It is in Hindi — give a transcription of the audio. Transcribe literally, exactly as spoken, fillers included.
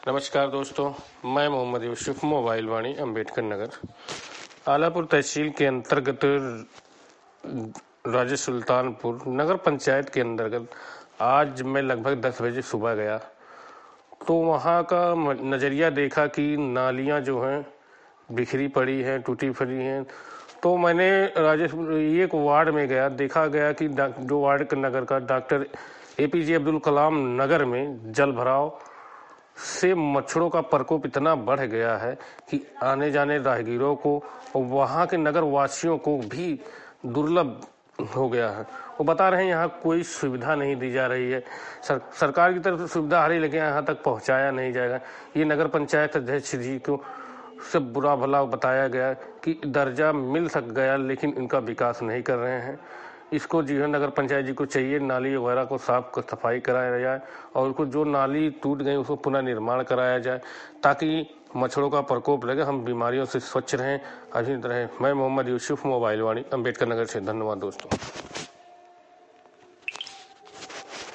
नमस्कार दोस्तों, मैं मोहम्मद यूसुफ, मोबाइल वाणी, अम्बेडकर नगर, आलापुर तहसील के अंतर्गत राजे सुल्तानपुर नगर पंचायत के अंतर्गत आज मैं लगभग दस बजे सुबह गया तो वहाँ का नज़रिया देखा कि नालियाँ जो हैं बिखरी पड़ी हैं, टूटी पड़ी हैं। तो मैंने राजे एक वार्ड में गया, देखा गया कि जो वार्ड नगर का डॉक्टर एपीजे अब्दुल कलाम नगर में जल भराव से मच्छरों का प्रकोप इतना बढ़ गया है कि आने जाने राहगीरों को और वहाँ के नगर वासियों को भी दुर्लभ हो गया है। वो बता रहे हैं यहाँ कोई सुविधा नहीं दी जा रही है, सर, सरकार की तरफ से सुविधा आ रही लेकिन यहाँ तक पहुँचाया नहीं जाएगा। ये नगर पंचायत अध्यक्ष जी को से बुरा भला बताया गया कि दर्जा मिल सक गया लेकिन इनका विकास नहीं कर रहे हैं। इसको जी है नगर पंचायत जी को चाहिए नाली वगैरह को साफ कर सफाई कराया जाए और उसको जो नाली टूट गई उसको पुनः निर्माण कराया जाए ताकि मच्छरों का प्रकोप लगे, हम बीमारियों से स्वच्छ रहें, अभी रहें। मैं मोहम्मद यूसुफ, मोबाइल वाणी, अम्बेडकर नगर से। धन्यवाद दोस्तों।